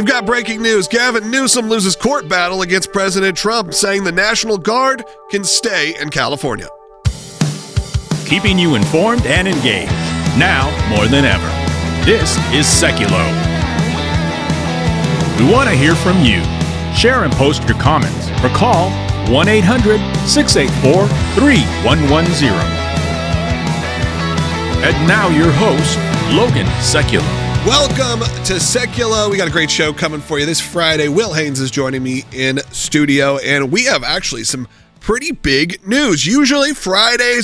We've got breaking news. Gavin Newsom loses court battle against President Trump, saying the National Guard can stay in California. Keeping you informed and engaged, now more than ever. This is Seculo. We want to hear from you. Share and post your comments or call 1-800-684-3110. And now your host, Logan Seculo. Welcome to Seculo. We got a great show coming for you this Friday. Will Haynes is joining me in studio, and we have actually some pretty big news. Usually Friday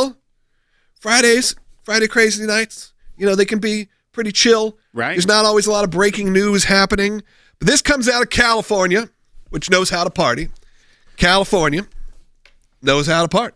crazy nights, they can be pretty chill. Right. There's not always a lot of breaking news happening. But this comes out of California, which knows how to party. California knows how to party.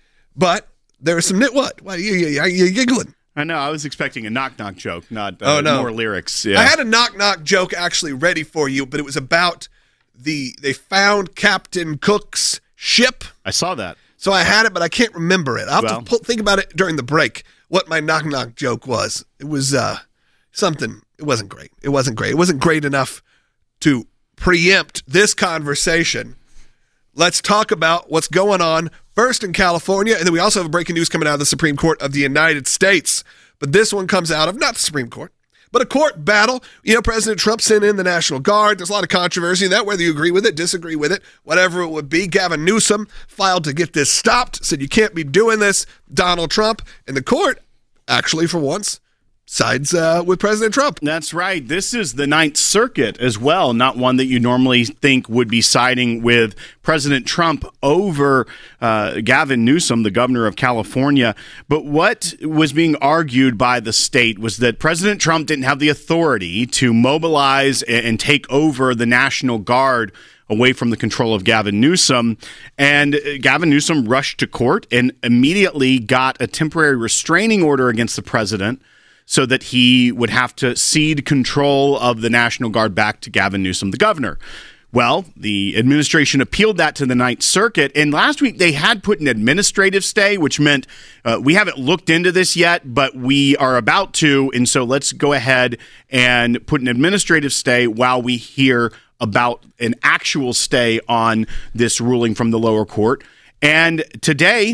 But there's some what? Why are you giggling? I know. I was expecting a knock-knock joke, not no. more lyrics. Yeah. I had a knock-knock joke actually ready for you, but it was about they found Captain Cook's ship. I saw that. So I had it, but I can't remember it. I'll have to think about it during the break, what my knock-knock joke was. It was something. It wasn't great. It wasn't great enough to preempt this conversation. Let's talk about what's going on first in California, and then we also have breaking news coming out of the Supreme Court of the United States. But this one comes out of not the Supreme Court, but a court battle. President Trump sent in the National Guard. There's a lot of controversy in that, whether you agree with it, disagree with it, whatever it would be. Gavin Newsom filed to get this stopped, said you can't be doing this. Donald Trump, and the court, actually for once, sides with President Trump. That's right. This is the Ninth Circuit as well, not one that you normally think would be siding with President Trump over Gavin Newsom, the governor of California. But what was being argued by the state was that President Trump didn't have the authority to mobilize and take over the National Guard away from the control of Gavin Newsom. And Gavin Newsom rushed to court and immediately got a temporary restraining order against the president, so that he would have to cede control of the National Guard back to Gavin Newsom, the governor. Well, the administration appealed that to the Ninth Circuit, and last week they had put an administrative stay, which meant we haven't looked into this yet, but we are about to, and so let's go ahead and put an administrative stay while we hear about an actual stay on this ruling from the lower court. And today,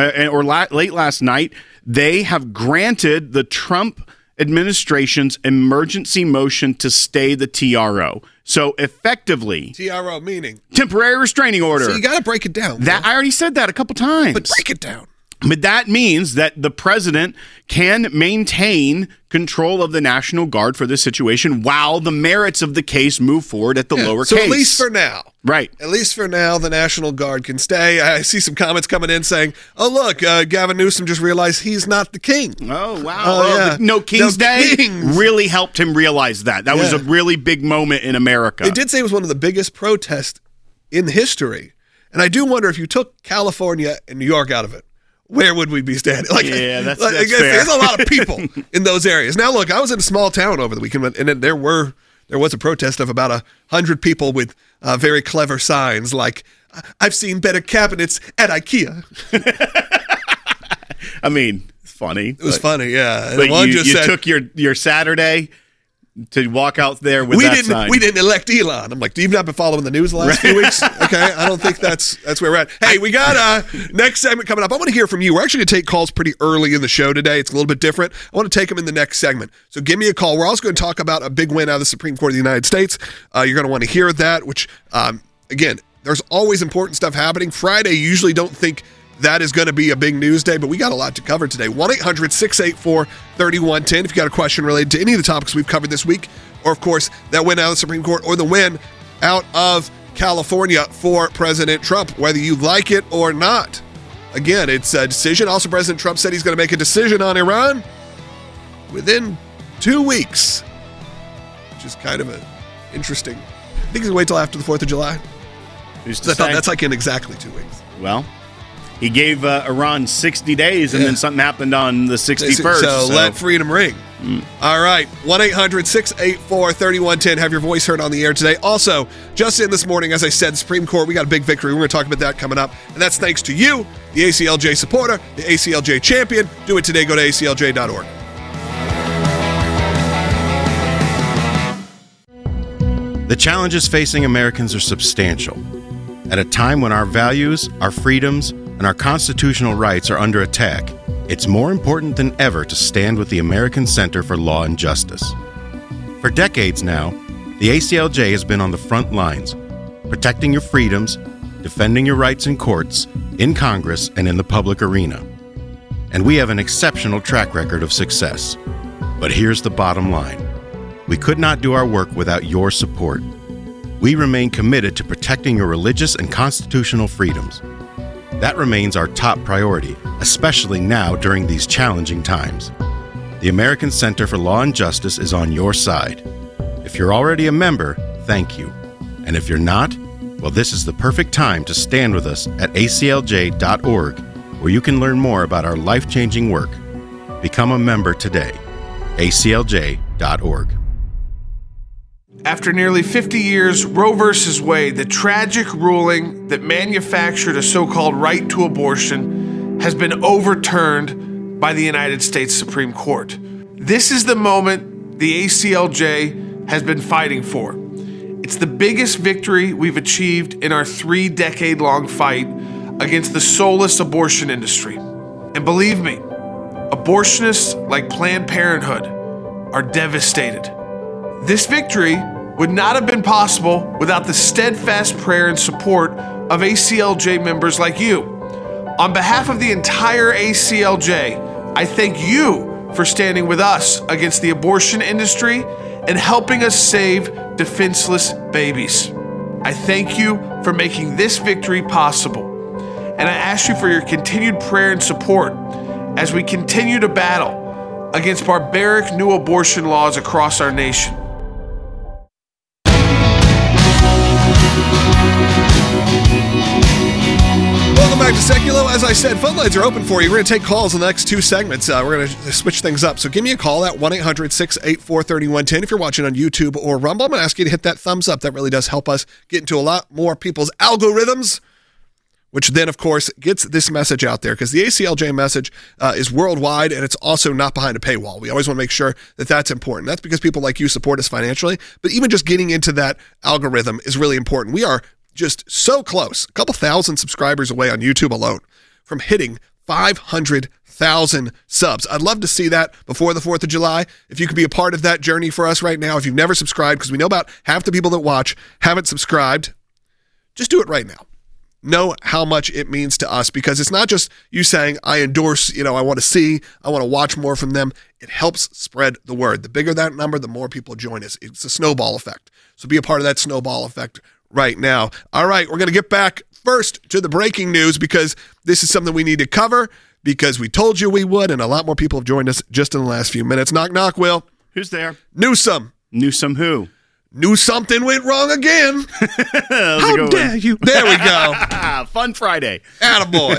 late last night, they have granted the Trump administration's emergency motion to stay the TRO. So effectively, TRO meaning temporary restraining order. So you got to break it down. I already said that a couple times. But break it down. But that means that the president can maintain control of the National Guard for this situation while the merits of the case move forward at the lower case. So at least for now. Right. At least for now, the National Guard can stay. I see some comments coming in saying, oh, look, Gavin Newsom just realized he's not the king. Oh, wow. No King's Day really helped him realize that. That was a really big moment in America. They did say it was one of the biggest protests in history. And I do wonder if you took California and New York out of it, where would we be standing? That's fair. There's a lot of people in those areas. Now, look, I was in a small town over the weekend, and there was a protest of about 100 people with very clever signs like, I've seen better cabinets at IKEA. I mean, it's funny. It was funny, yeah. But you took your Saturday to walk out there with sign. We didn't elect Elon. I'm like, do you not been following the news the last few weeks? Okay, I don't think that's where we're at. Hey, we got next segment coming up. I want to hear from you. We're actually going to take calls pretty early in the show today. It's a little bit different. I want to take them in the next segment. So give me a call. We're also going to talk about a big win out of the Supreme Court of the United States. You're going to want to hear that, which, again, there's always important stuff happening. Friday, you usually don't think that is going to be a big news day, but we got a lot to cover today. 1-800-684-3110 if you got a question related to any of the topics we've covered this week, or, of course, that win out of the Supreme Court or the win out of California for President Trump, whether you like it or not. Again, it's a decision. Also, President Trump said he's going to make a decision on Iran within 2 weeks, which is kind of interesting. I think he's going to wait till after the 4th of July. That's like in exactly 2 weeks. Well, he gave Iran 60 days, and then something happened on the 61st. So let freedom ring. All right, 1-800-684-3110. Have your voice heard on the air today. Also, just in this morning, as I said, the Supreme Court, we got a big victory. We're going to talk about that coming up. And that's thanks to you, the ACLJ supporter, the ACLJ champion. Do it today. Go to aclj.org. The challenges facing Americans are substantial. At a time when our values, our freedoms, and our constitutional rights are under attack, it's more important than ever to stand with the American Center for Law and Justice. For decades now, the ACLJ has been on the front lines, protecting your freedoms, defending your rights in courts, in Congress, and in the public arena. And we have an exceptional track record of success. But here's the bottom line. We could not do our work without your support. We remain committed to protecting your religious and constitutional freedoms. That remains our top priority, especially now during these challenging times. The American Center for Law and Justice is on your side. If you're already a member, thank you. And if you're not, well, this is the perfect time to stand with us at aclj.org, where you can learn more about our life-changing work. Become a member today. aclj.org. After nearly 50 years, Roe v. Wade, the tragic ruling that manufactured a so-called right to abortion, has been overturned by the United States Supreme Court. This is the moment the ACLJ has been fighting for. It's the biggest victory we've achieved in our 3-decade-long fight against the soulless abortion industry. And believe me, abortionists like Planned Parenthood are devastated. This victory would not have been possible without the steadfast prayer and support of ACLJ members like you. On behalf of the entire ACLJ, I thank you for standing with us against the abortion industry and helping us save defenseless babies. I thank you for making this victory possible. And I ask you for your continued prayer and support as we continue to battle against barbaric new abortion laws across our nation. Welcome back to Seculo. As I said, phone lines are open for you. We're going to take calls in the next 2 segments. We're going to switch things up. So give me a call at 1-800-684-3110. If you're watching on YouTube or Rumble, I'm going to ask you to hit that thumbs up. That really does help us get into a lot more people's algorithms, which then, of course, gets this message out there, because the ACLJ message is worldwide, and it's also not behind a paywall. We always want to make sure that that's important. That's because people like you support us financially, but even just getting into that algorithm is really important. We are just so close, a couple thousand subscribers away on YouTube alone from hitting 500,000 subs. I'd love to see that before the 4th of July. If you could be a part of that journey for us right now, if you've never subscribed, because we know about half the people that watch haven't subscribed, just do it right now. Know how much it means to us, because it's not just you saying, I endorse, I want to watch more from them. It helps spread the word. The bigger that number, the more people join us. It's a snowball effect. So be a part of that snowball effect right now. All right, we're going to get back first to the breaking news, because this is something we need to cover, because we told you we would, and a lot more people have joined us just in the last few minutes. Knock, knock, Will. Who's there? Newsom. Newsom who? Knew something went wrong again. How dare you? There we go. Fun Friday. Attaboy.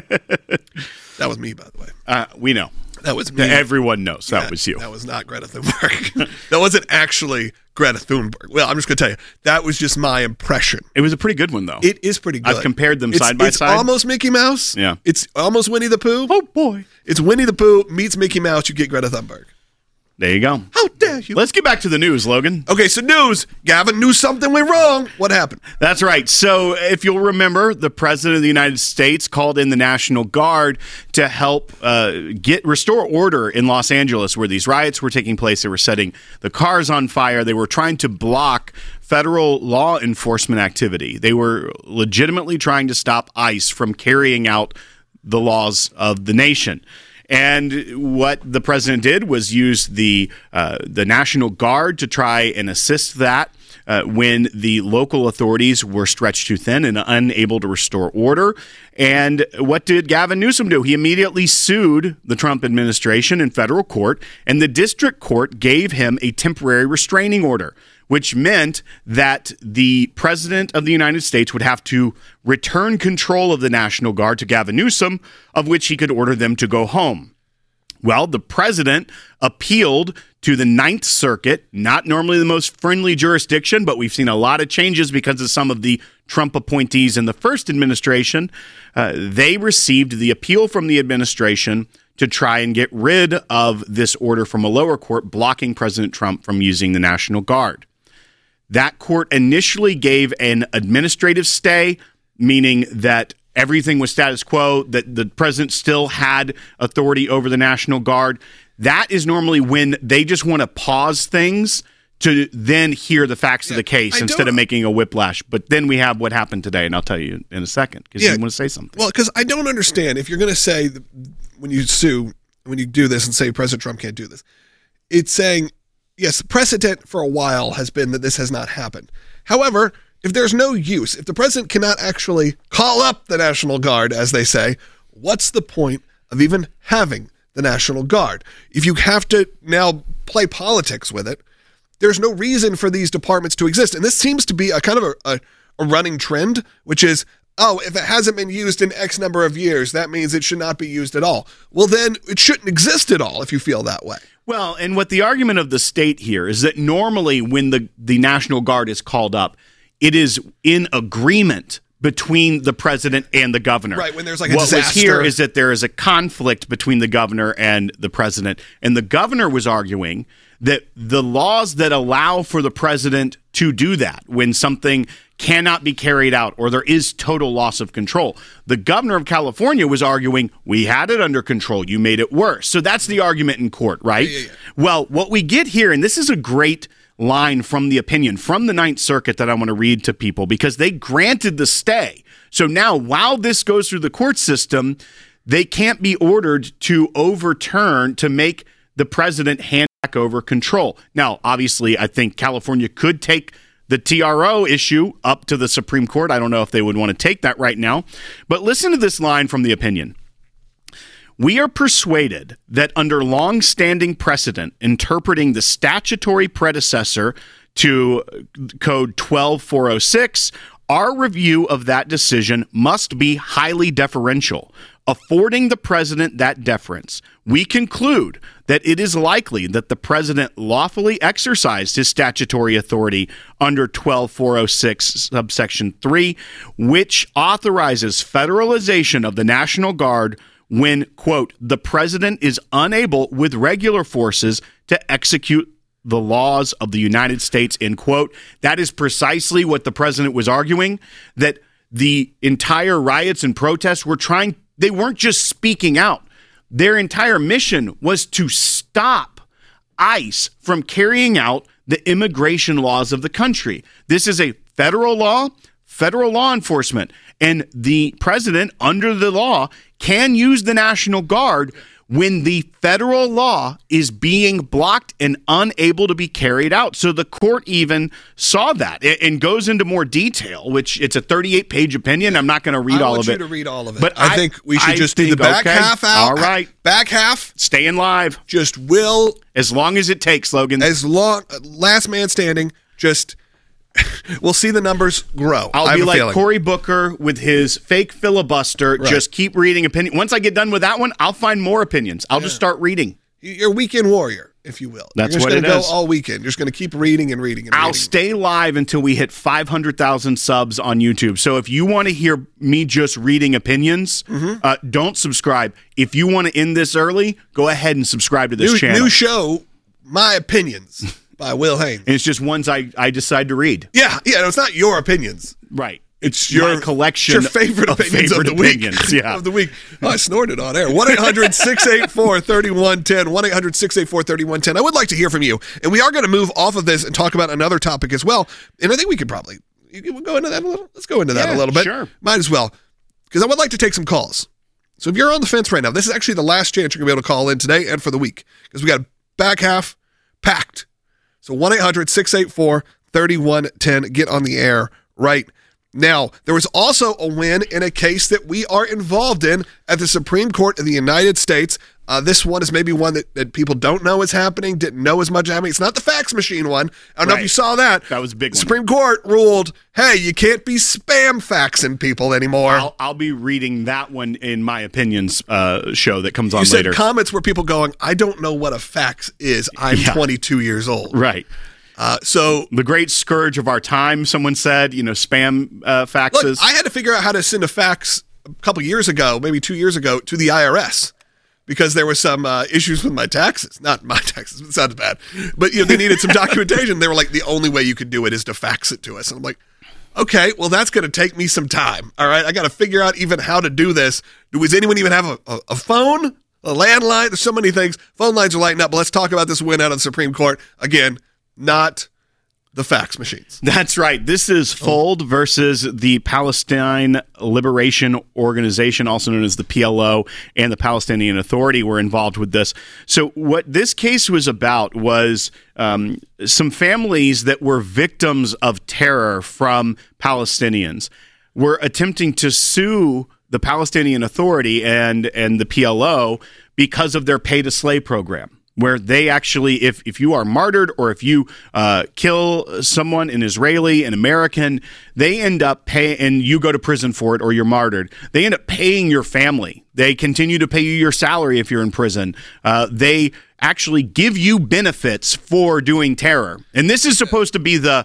That was me, by the way. We know. That was me. Everyone knows that was you. That was not Greta Thunberg. That wasn't actually Greta Thunberg. Well, I'm just going to tell you, that was just my impression. It was a pretty good one, though. It is pretty good. I've compared them side by side. It's almost Mickey Mouse. Yeah. It's almost Winnie the Pooh. Oh, boy. It's Winnie the Pooh meets Mickey Mouse. You get Greta Thunberg. There you go. How dare you? Let's get back to the news, Logan. Okay, so news. Gavin knew something went wrong. What happened? That's right. So if you'll remember, the President of the United States called in the National Guard to help restore order in Los Angeles, where these riots were taking place. They were setting the cars on fire. They were trying to block federal law enforcement activity. They were legitimately trying to stop ICE from carrying out the laws of the nation. And what the president did was use the National Guard to try and assist that when the local authorities were stretched too thin and unable to restore order. And what did Gavin Newsom do? He immediately sued the Trump administration in federal court, and the district court gave him a temporary restraining order, which meant that the president of the United States would have to return control of the National Guard to Gavin Newsom, of which he could order them to go home. Well, the president appealed to the Ninth Circuit, not normally the most friendly jurisdiction, but we've seen a lot of changes because of some of the Trump appointees in the first administration. They received the appeal from the administration to try and get rid of this order from a lower court blocking President Trump from using the National Guard. That court initially gave an administrative stay, meaning that everything was status quo, that the president still had authority over the National Guard. That is normally when they just want to pause things to then hear the facts of the case instead of making a whiplash. But then we have what happened today, and I'll tell you in a second, because you want to say something. Well, because I don't understand. If you're going to say, when you sue, when you do this and say President Trump can't do this, it's saying, yes, precedent for a while has been that this has not happened. However, if there's no use, if the president cannot actually call up the National Guard, as they say, what's the point of even having the National Guard? If you have to now play politics with it, there's no reason for these departments to exist. And this seems to be a kind of a running trend, which is, if it hasn't been used in X number of years, that means it should not be used at all. Well, then it shouldn't exist at all if you feel that way. Well, and what the argument of the state here is that normally when the National Guard is called up, it is in agreement between the president and the governor. Right, when there's like a disaster. What was here is that there is a conflict between the governor and the president. And the governor was arguing that the laws that allow for the president to do that when something cannot be carried out or there is total loss of control, the governor of California was arguing, we had it under control, you made it worse. So that's the argument in court, right? Yeah. Well, what we get here, and this is a great line from the opinion from the Ninth Circuit that I want to read to people because they granted the stay. So now while this goes through the court system, they can't be ordered to overturn, to make the president hand back over control. Now, obviously, I think California could take the TRO issue up to the Supreme Court. I don't know if they would want to take that right now. But listen to this line from the opinion. We are persuaded that under long-standing precedent interpreting the statutory predecessor to Code 12406, our review of that decision must be highly deferential. Affording the president that deference, we conclude that it is likely that the president lawfully exercised his statutory authority under 12406 subsection 3, which authorizes federalization of the National Guard when, quote, the president is unable with regular forces to execute the laws of the United States, end quote. That is precisely what the president was arguing, that the entire riots and protests they weren't just speaking out. Their entire mission was to stop ICE from carrying out the immigration laws of the country. This is a federal law enforcement, and the president, under the law, can use the National Guard when the federal law is being blocked and unable to be carried out. So the court even saw that and goes into more detail, which it's a 38-page opinion. I'm not going to read all of it. I want you to read all of it. But I think we should just do the back half out. All right. Back half. Staying live. Just will. As long as it takes, Logan. Last man standing, just... we'll see the numbers grow. I'll be like Cory Booker with his fake filibuster. Right. Just keep reading opinion. Once I get done with that one, I'll find more opinions. I'll just start reading. You're a weekend warrior, if you will. That's what it is. You're just going to go all weekend. You're just going to keep reading and reading and reading. I'll stay live until we hit 500,000 subs on YouTube. So if you want to hear me just reading opinions, don't subscribe. If you want to end this early, go ahead and subscribe to this channel. New show, My Opinions. By Will Haynes. And it's just ones I decide to read. Yeah, no, it's not your opinions. Right. It's your collection your favorite opinions of the week. Yeah. Of the week. Oh, I snorted on air. 1-800-684-3110. 1-800-684-3110. I would like to hear from you. And we are going to move off of this and talk about another topic as well. And I think we could probably go into that a little. Let's go into that a little bit. Sure. Might as well. Because I would like to take some calls. So if you're on the fence right now, this is actually the last chance you're going to be able to call in today and for the week. Because we got back half packed. So 1-800-684-3110. Get on the air right now. There was also a win in a case that we are involved in at the Supreme Court of the United States. This one is maybe one that people don't know is happening, didn't know as much happening. It's not the fax machine one. I don't know if you saw that. That was a big one. Supreme Court ruled, hey, you can't be spam faxing people anymore. I'll be reading that one in My Opinions show that comes on later. You said comments where people going, I don't know what a fax is. I'm 22 years old. Right. So the great scourge of our time, someone said, spam faxes. Look, I had to figure out how to send a fax a couple years ago, maybe 2 years ago, to the IRS. because there were some issues with my taxes. Not my taxes, it sounds bad. But they needed some documentation. They were like, the only way you could do it is to fax it to us. And I'm like, okay, well, that's going to take me some time. All right, I got to figure out even how to do this. Does anyone even have a phone, a landline? There's so many things. Phone lines are lighting up, but let's talk about this win out of the Supreme Court. Again, not the fax machines. That's right. This is Fold versus the Palestine Liberation Organization, also known as the PLO, and the Palestinian Authority were involved with this. So what this case was about was some families that were victims of terror from Palestinians were attempting to sue the Palestinian Authority and the PLO because of their pay-to-slay program, where they actually, if you are martyred or if you kill someone, an Israeli, an American, they end up paying, and you go to prison for it or you're martyred, they end up paying your family. They continue to pay you your salary if you're in prison. They actually give you benefits for doing terror. And this is supposed to be the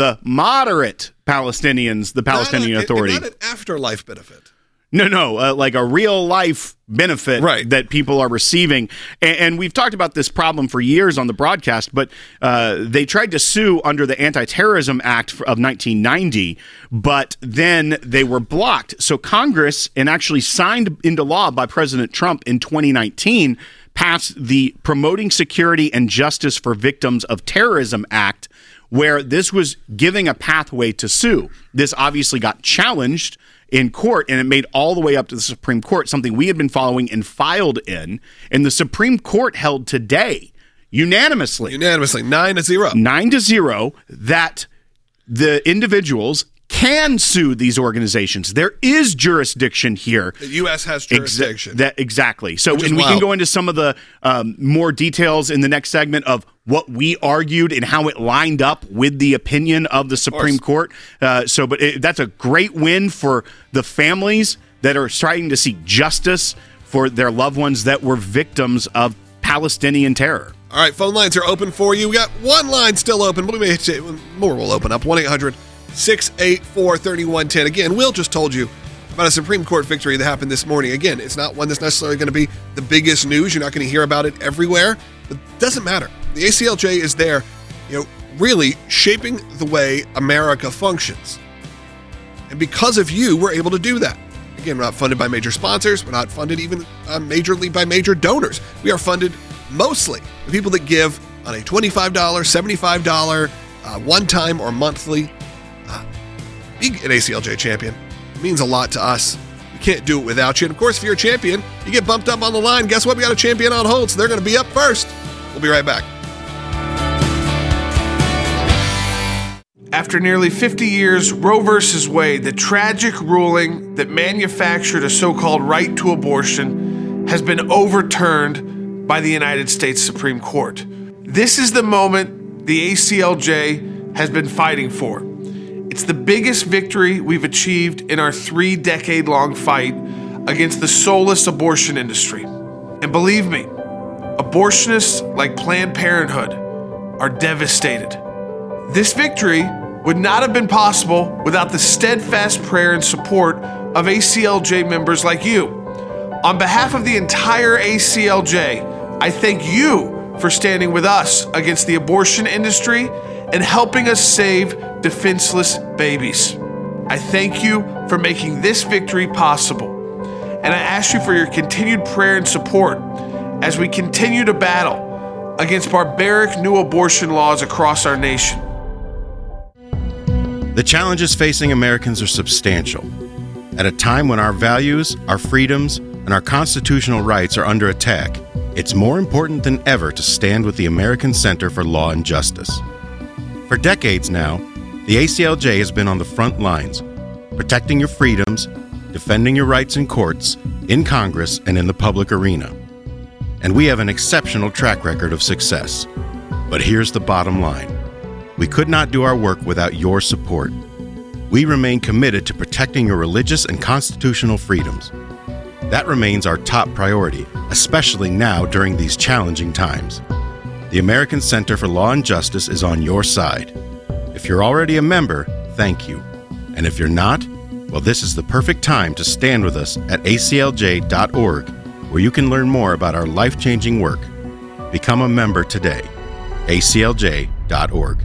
moderate Palestinians, the Palestinian Authority. Not an afterlife benefit. No, like a real life benefit that people are receiving. And we've talked about this problem for years on the broadcast, but they tried to sue under the Anti-Terrorism Act of 1990, but then they were blocked. So Congress, and actually signed into law by President Trump in 2019, passed the Promoting Security and Justice for Victims of Terrorism Act, where this was giving a pathway to sue. This obviously got challenged in court, and it made all the way up to the Supreme Court, something we had been following and filed in. And the Supreme Court held today, unanimously, 9-0. 9-0, that the individuals can sue these organizations. There is jurisdiction here. The U.S. has jurisdiction. Exactly. So, and we can go into some of the more details in the next segment of what we argued and how it lined up with the opinion of the Supreme Court. That's a great win for the families that are trying to seek justice for their loved ones that were victims of Palestinian terror. All right, phone lines are open for you. We got one line still open, but more will open up. 1-800-684-3110. Again, Will just told you about a Supreme Court victory that happened this morning. Again, it's not one that's necessarily going to be the biggest news. You're not going to hear about it everywhere, but it doesn't matter. The ACLJ is there, really shaping the way America functions. And because of you, we're able to do that. Again, we're not funded by major sponsors. We're not funded even majorly by major donors. We are funded mostly by people that give on a $25, $75, one-time or monthly. Being an ACLJ champion means a lot to us. We can't do it without you. And of course, if you're a champion, you get bumped up on the line. Guess what? We got a champion on hold, so they're going to be up first. We'll be right back. After nearly 50 years, Roe v. Wade, the tragic ruling that manufactured a so-called right to abortion, has been overturned by the United States Supreme Court. This is the moment the ACLJ has been fighting for. It's the biggest victory we've achieved in our 3-decade-long fight against the soulless abortion industry. And believe me, abortionists like Planned Parenthood are devastated. This victory would not have been possible without the steadfast prayer and support of ACLJ members like you. On behalf of the entire ACLJ, I thank you for standing with us against the abortion industry and helping us save defenseless babies. I thank you for making this victory possible. And I ask you for your continued prayer and support as we continue to battle against barbaric new abortion laws across our nation. The challenges facing Americans are substantial. At a time when our values, our freedoms, and our constitutional rights are under attack, it's more important than ever to stand with the American Center for Law and Justice. For decades now, the ACLJ has been on the front lines, protecting your freedoms, defending your rights in courts, in Congress, and in the public arena. And we have an exceptional track record of success. But here's the bottom line. We could not do our work without your support. We remain committed to protecting your religious and constitutional freedoms. That remains our top priority, especially now during these challenging times. The American Center for Law and Justice is on your side. If you're already a member, thank you. And if you're not, well, this is the perfect time to stand with us at aclj.org where you can learn more about our life-changing work. Become a member today. aclj.org.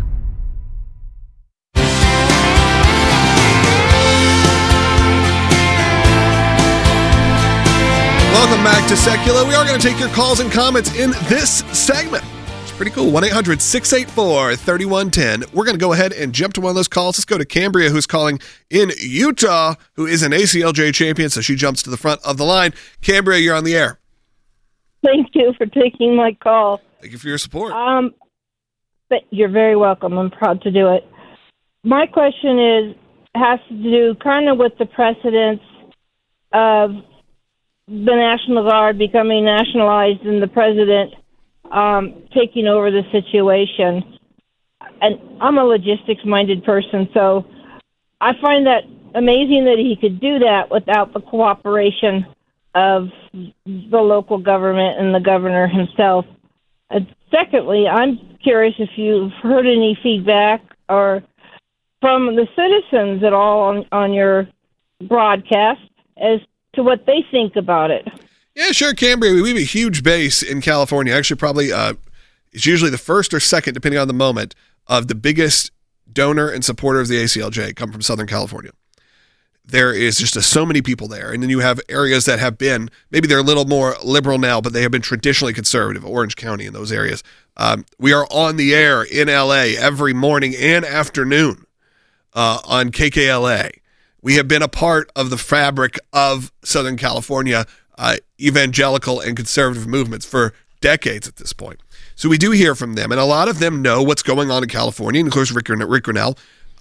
Welcome back to Secular. We are going to take your calls and comments in this segment. It's pretty cool. 1-800-684-3110. We're going to go ahead and jump to one of those calls. Let's go to Cambria, who's calling in Utah, who is an ACLJ champion, so she jumps to the front of the line. Cambria, you're on the air. Thank you for taking my call. Thank you for your support. But you're very welcome. I'm proud to do it. My question has to do kind of with the precedence of the National Guard becoming nationalized and the president taking over the situation. And I'm a logistics-minded person, so I find that amazing that he could do that without the cooperation of the local government and the governor himself. And secondly, I'm curious if you've heard any feedback or from the citizens at all on your broadcast as to what they think about it. Yeah, sure, Cambria. We have a huge base in California. Actually, probably it's usually the first or second, depending on the moment, of the biggest donor and supporter of the ACLJ come from Southern California. There is just so many people there. And then you have areas that have been, maybe they're a little more liberal now, but they have been traditionally conservative, Orange County and those areas. We are on the air in LA every morning and afternoon on KKLA. We have been a part of the fabric of Southern California evangelical and conservative movements for decades at this point. So we do hear from them, and a lot of them know what's going on in California, and of course Rick Grinnell.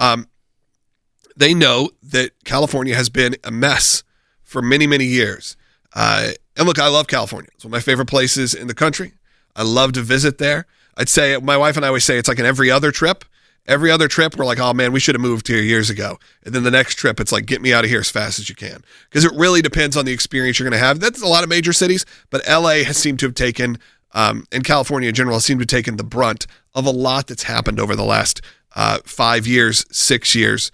They know that California has been a mess for many, many years. And look, I love California. It's one of my favorite places in the country. I love to visit there. I'd say, my wife and I always say it's like an every other trip. Every other trip, we're like, oh man, we should have moved here years ago. And then the next trip, it's like, get me out of here as fast as you can. Because it really depends on the experience you're going to have. That's a lot of major cities, but LA has seemed to have taken, and California in general, has seemed to have taken the brunt of a lot that's happened over the last 5 years, 6 years.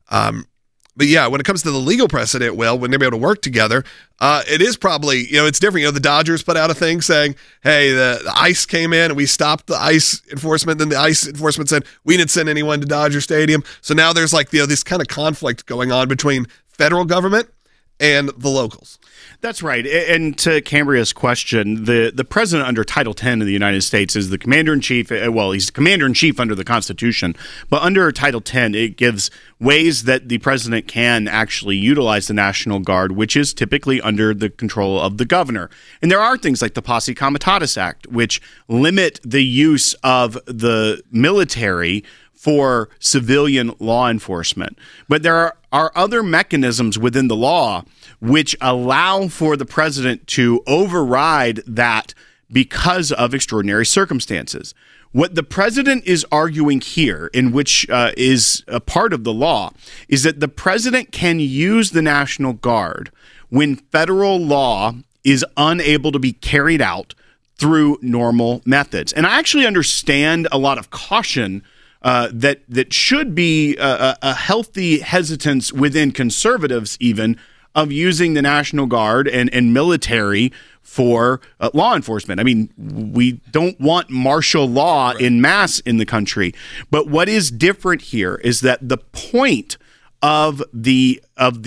But yeah, when it comes to the legal precedent, well, when they're able to work together, it is probably, it's different. The Dodgers put out a thing saying, hey, the ICE came in and we stopped the ICE enforcement. Then the ICE enforcement said, we didn't send anyone to Dodger Stadium. So now there's like, this kind of conflict going on between federal government and the locals. That's right. And to Cambria's question, the president under Title X of the United States is the commander-in-chief. Well, he's the commander-in-chief under the Constitution. But under Title X, it gives ways that the president can actually utilize the National Guard, which is typically under the control of the governor. And there are things like the Posse Comitatus Act, which limit the use of the military for civilian law enforcement. But there are other mechanisms within the law which allow for the president to override that because of extraordinary circumstances. What the president is arguing here, in which is a part of the law, is that the president can use the National Guard when federal law is unable to be carried out through normal methods. And I actually understand a lot of caution that should be a healthy hesitance within conservatives even of using the National Guard and military for law enforcement. I mean, we don't want martial law en masse in the country. But what is different here is that the point of the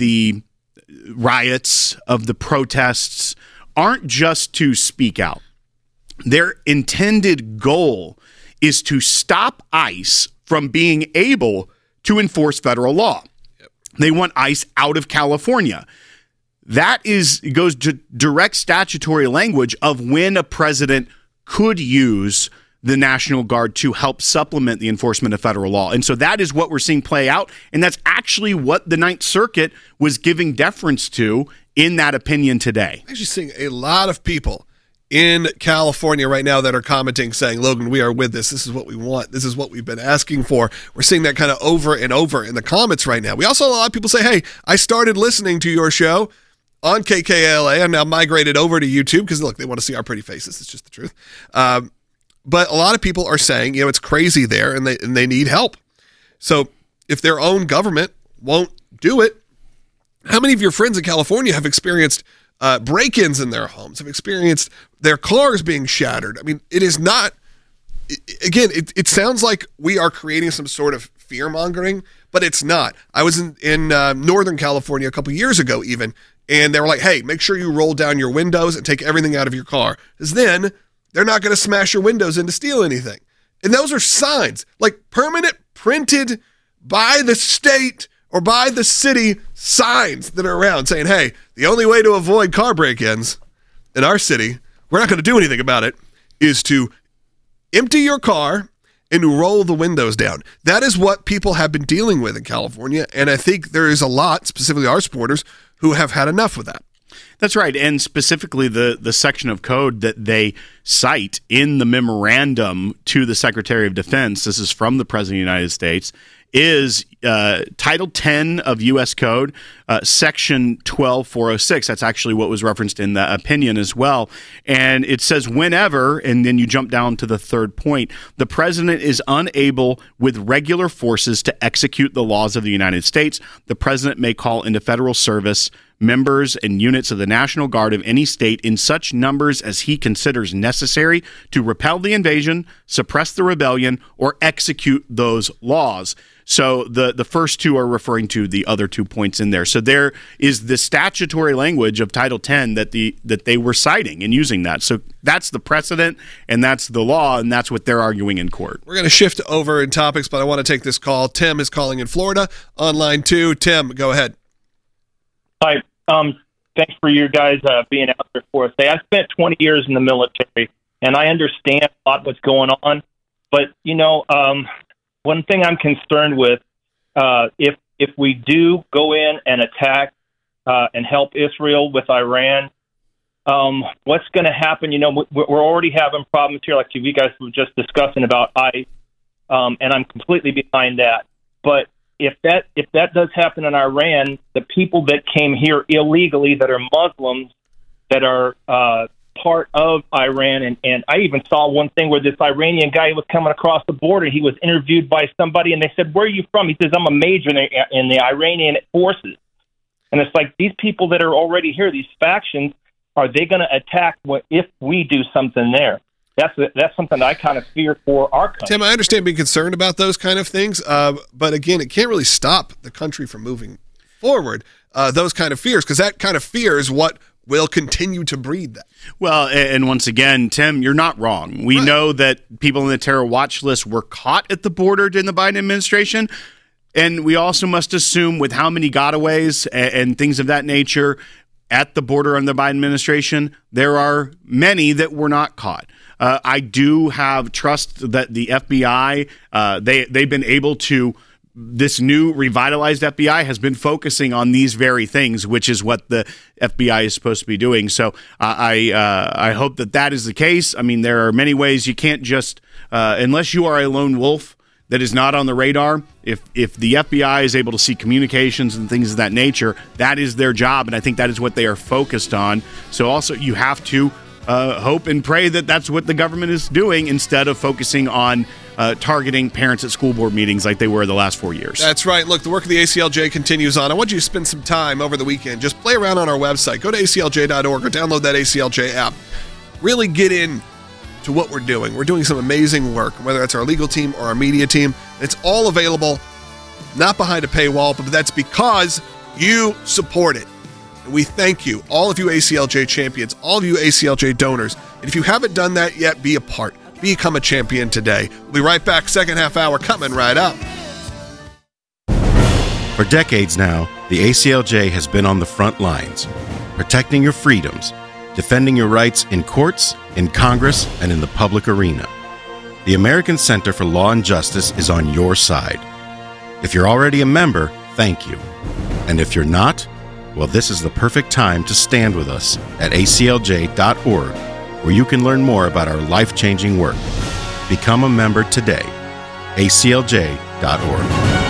riots, of the protests, aren't just to speak out. Their intended goal is to stop ICE from being able to enforce federal law. They want ICE out of California. That goes to direct statutory language of when a president could use the National Guard to help supplement the enforcement of federal law. And so that is what we're seeing play out. And that's actually what the Ninth Circuit was giving deference to in that opinion today. I'm actually seeing a lot of people in California right now that are commenting saying, Logan, we are with this. This is what we want. This is what we've been asking for. We're seeing that kind of over and over in the comments right now. We also have a lot of people say, hey, I started listening to your show on KKLA. I'm now migrated over to YouTube because, look, they want to see our pretty faces. It's just the truth. But a lot of people are saying, it's crazy there and they need help. So if their own government won't do it, how many of your friends in California have experienced break-ins in their homes, have experienced their cars being shattered. I mean, it is not, again, it sounds like we are creating some sort of fear-mongering, but it's not. I was in Northern California a couple years ago even, and they were like, hey, make sure you roll down your windows and take everything out of your car, because then they're not going to smash your windows in to steal anything. And those are signs, like permanent printed by the state or by the city signs that are around saying, hey, the only way to avoid car break-ins in our city, we're not going to do anything about it, is to empty your car and roll the windows down. That is what people have been dealing with in California, and I think there is a lot, specifically our supporters, who have had enough with that. That's right, and specifically the section of code that they cite in the memorandum to the Secretary of Defense, this is from the President of the United States, is Title 10 of U.S. Code, Section 12406. That's actually what was referenced in the opinion as well. And it says whenever, and then you jump down to the third point, the president is unable with regular forces to execute the laws of the United States, the president may call into federal service members and units of the National Guard of any state in such numbers as he considers necessary to repel the invasion, suppress the rebellion, or execute those laws. So the first two are referring to the other 2 points in there. So there is the statutory language of Title 10 that they were citing and using that. So that's the precedent, and that's the law, and that's what they're arguing in court. We're going to shift over in topics, but I want to take this call. Tim is calling in Florida on line 2. Tim, go ahead. Hi. Thanks for you guys being out there for us. I spent 20 years in the military, and I understand a lot what's going on. But, one thing I'm concerned with, if we do go in and attack and help Israel with Iran, what's going to happen? We're already having problems here, like you guys were just discussing about ICE, and I'm completely behind that. But if that does happen in Iran, the people that came here illegally that are Muslims that are part of Iran, and I even saw one thing where this Iranian guy was coming across the border. He was interviewed by somebody, and they said, "Where are you from?" He says, "I'm a major in the Iranian forces." And it's like these people that are already here, these factions, are they going to attack if we do something there? That's something that I kind of fear for our country. Tim, I understand being concerned about those kind of things, but again, it can't really stop the country from moving forward, those kind of fears, because that kind of fear is what will continue to breed that. Well, and once again, Tim, you're not wrong. We know that people in the terror watch list were caught at the border during the Biden administration, and we also must assume with how many gotaways and things of that nature at the border under the Biden administration, there are many that were not caught. I do have trust that the FBI, they've been able to, this new revitalized FBI has been focusing on these very things, which is what the FBI is supposed to be doing. So I hope that is the case. I mean, there are many ways you can't just, unless you are a lone wolf that is not on the radar, if the FBI is able to see communications and things of that nature, that is their job, and I think that is what they are focused on. So also you have to hope and pray that that's what the government is doing instead of focusing on targeting parents at school board meetings like they were the last 4 years. That's right. Look, the work of the ACLJ continues on. I want you to spend some time over the weekend. Just play around on our website. Go to aclj.org or download that ACLJ app. Really get in to what we're doing. We're doing some amazing work, whether it's our legal team or our media team. It's all available, not behind a paywall, but that's because you support it. And we thank you, all of you ACLJ champions, all of you ACLJ donors. And if you haven't done that yet, be a part. Become a champion today. We'll be right back. Second half hour coming right up. For decades now, the ACLJ has been on the front lines, protecting your freedoms, defending your rights in courts, in Congress, and in the public arena. The American Center for Law and Justice is on your side. If you're already a member, thank you. And if you're not, well, this is the perfect time to stand with us at aclj.org, where you can learn more about our life-changing work. Become a member today. aclj.org.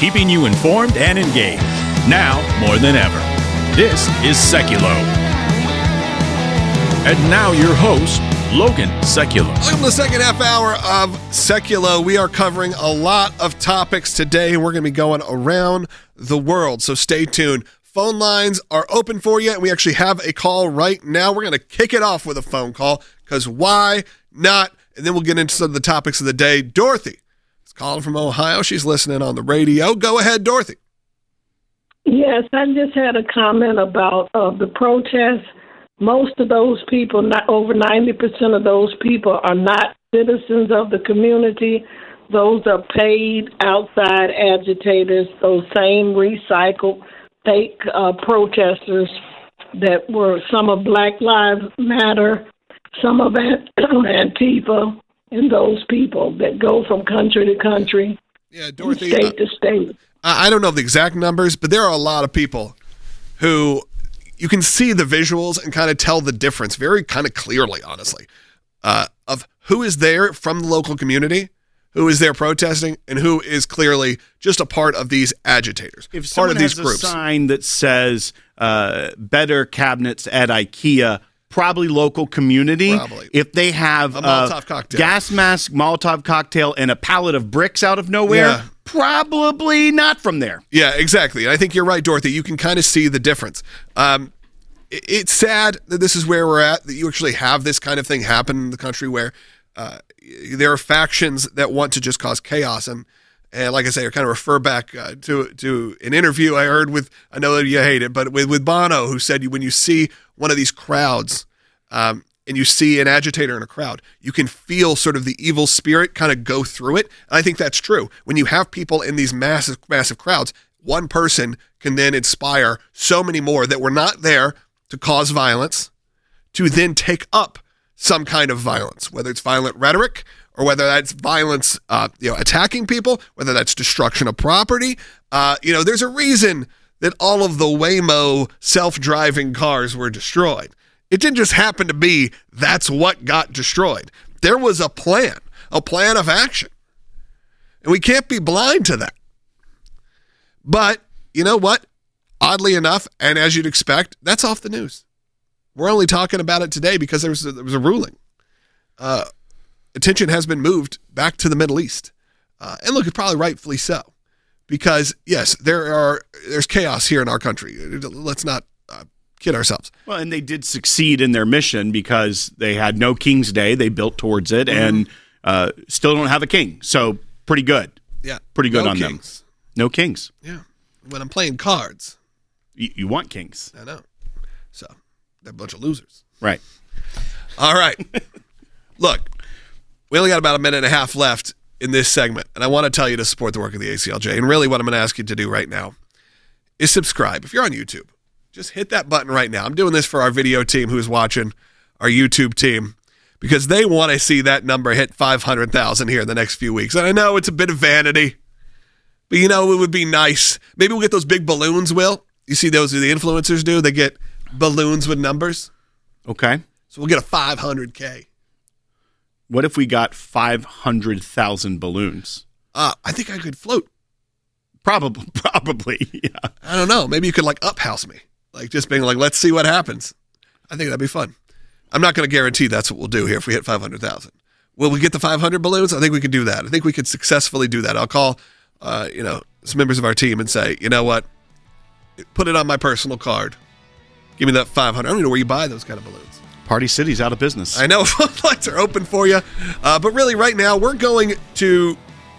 keeping you informed and engaged. Now more than ever. This is Seculo. And now your host, Logan Seculo. Welcome to the second half hour of Seculo. We are covering a lot of topics today. We're going to be going around the world, so stay tuned. Phone lines are open for you, and we actually have a call right now. We're going to kick it off with a phone call, because why not? And then we'll get into some of the topics of the day. Dorothy is calling from Ohio. She's listening on the radio. Go ahead, Dorothy. Yes, I just had a comment about the protests. Most of those people, not over 90% of those people, are not citizens of the community. Those are paid outside agitators, those same recycled fake protesters that were some of Black Lives Matter, some of Antifa, and those people that go from country to country, Dorothy, state to state. I don't know the exact numbers, but there are a lot of people who you can see the visuals and kind of tell the difference very kind of clearly, honestly, of who is there from the local community, who is there protesting, and who is clearly just a part of these agitators, if part of these has groups. A sign that says better cabinets at IKEA, probably local community. Probably. If they have a Molotov cocktail, gas mask, Molotov cocktail, and a pallet of bricks out of nowhere, probably not from there. Yeah, exactly. And I think you're right, Dorothy. You can kind of see the difference. It's sad that this is where we're at, that you actually have this kind of thing happen in the country where there are factions that want to just cause chaos. And like I say, I kind of refer back to an interview I heard with, I know that you hate it, but with Bono, who said when you see one of these crowds and you see an agitator in a crowd, you can feel sort of the evil spirit kind of go through it. And I think that's true. When you have people in these massive crowds, one person can then inspire so many more that were not there to cause violence to then take up some kind of violence, whether it's violent rhetoric or whether that's violence, attacking people, whether that's destruction of property. There's a reason that all of the Waymo self-driving cars were destroyed. It didn't just happen to be that's what got destroyed. There was a plan of action. And we can't be blind to that. But you know what? Oddly enough, and as you'd expect, that's off the news. We're only talking about it today because there was a ruling. Attention has been moved back to the Middle East. And look, it's probably rightfully so. Because, yes, there's chaos here in our country. Let's not kid ourselves. Well, and they did succeed in their mission because they had no King's Day. They built towards it and still don't have a king. So pretty good. Yeah. Pretty good on kings. them. No kings. Yeah. When I'm playing cards. You want kings. I know. So they're a bunch of losers. Right. All right. Look, we only got about a minute and a half left in this segment, and I want to tell you to support the work of the ACLJ. And really what I'm going to ask you to do right now is subscribe. If you're on YouTube, just hit that button right now. I'm doing this for our video team who's watching, our YouTube team, because they want to see that number hit 500,000 here in the next few weeks. And I know it's a bit of vanity, but it would be nice. Maybe we'll get those big balloons, Will. You see those the influencers do? They get balloons with numbers. Okay. So we'll get a 500K. What if we got 500,000 balloons? I think I could float. Probably, yeah. I don't know. Maybe you could uphouse me. Just being let's see what happens. I think that'd be fun. I'm not going to guarantee that's what we'll do here if we hit 500,000. Will we get the 500 balloons? I think we could do that. I think we could successfully do that. I'll call, some members of our team and say, you know what? Put it on my personal card. Give me that 500. I don't even know where you buy those kind of balloons. Party City's out of business. I know. Lights are open for you. But really, right now, we're going to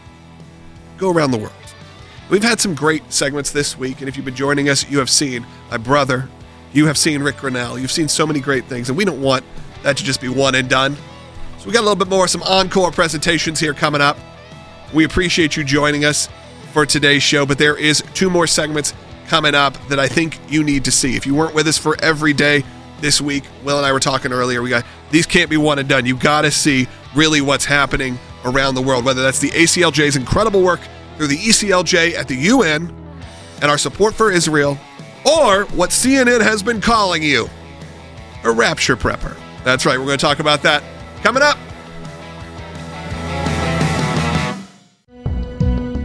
go around the world. We've had some great segments this week, and if you've been joining us, you have seen my brother. You have seen Rick Grinnell. You've seen so many great things, and we don't want that to just be one and done. So we got a little bit more, some encore presentations here coming up. We appreciate you joining us for today's show, but there is 2 more segments coming up that I think you need to see. If you weren't with us for every day this week, Will and I were talking earlier, these can't be one and done. You got to see really what's happening around the world, whether that's the ACLJ's incredible work through the ECLJ at the UN and our support for Israel, or what CNN has been calling you, a rapture prepper. That's right, we're going to talk about that coming up.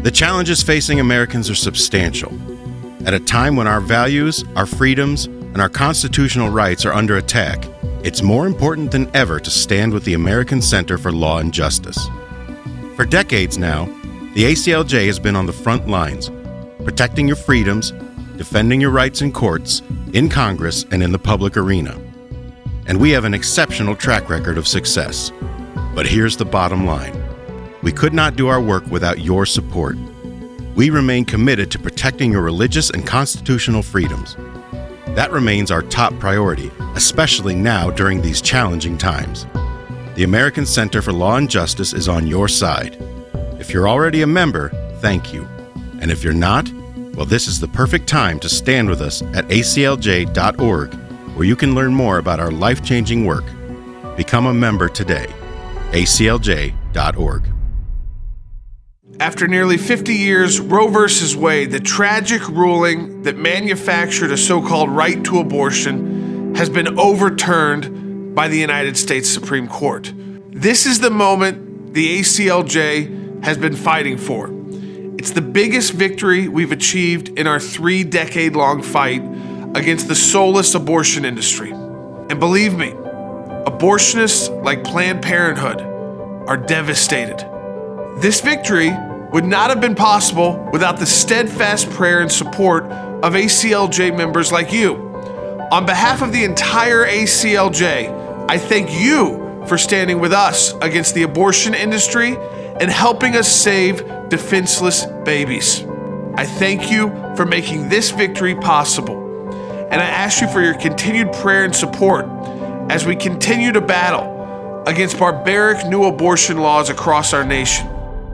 The challenges facing Americans are substantial. At a time when our values, our freedoms, and our constitutional rights are under attack, it's more important than ever to stand with the American Center for Law and Justice. For decades now, the ACLJ has been on the front lines, protecting your freedoms, defending your rights in courts, in Congress, and in the public arena. And we have an exceptional track record of success. But here's the bottom line. We could not do our work without your support. We remain committed to protecting your religious and constitutional freedoms. That remains our top priority, especially now during these challenging times. The American Center for Law and Justice is on your side. If you're already a member, thank you. And if you're not, well, this is the perfect time to stand with us at aclj.org, where you can learn more about our life-changing work. Become a member today. aclj.org. After nearly 50 years, Roe v. Wade, the tragic ruling that manufactured a so-called right to abortion, has been overturned by the United States Supreme Court. This is the moment the ACLJ has been fighting for. It's the biggest victory we've achieved in our 3-decade-long fight against the soulless abortion industry. And believe me, abortionists like Planned Parenthood are devastated. This victory would not have been possible without the steadfast prayer and support of ACLJ members like you. On behalf of the entire ACLJ, I thank you for standing with us against the abortion industry and helping us save defenseless babies. I thank you for making this victory possible. And I ask you for your continued prayer and support as we continue to battle against barbaric new abortion laws across our nation.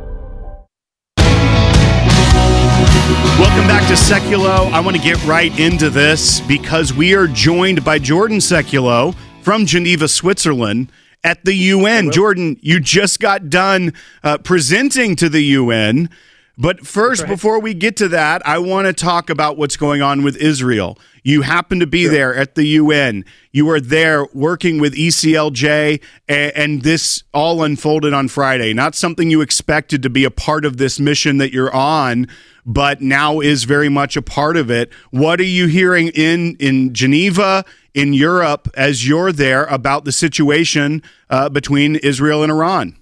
Welcome back to Sekulow. I want to get right into this because we are joined by Jordan Sekulow from Geneva, Switzerland at the UN. Jordan, you just got done presenting to the UN. But first, before we get to that, I want to talk about what's going on with Israel. You happen to be there at the UN. You were there working with ECLJ, and this all unfolded on Friday. Not something you expected to be a part of this mission that you're on, but now is very much a part of it. What are you hearing in Geneva, in Europe, as you're there about the situation between Israel and Iran?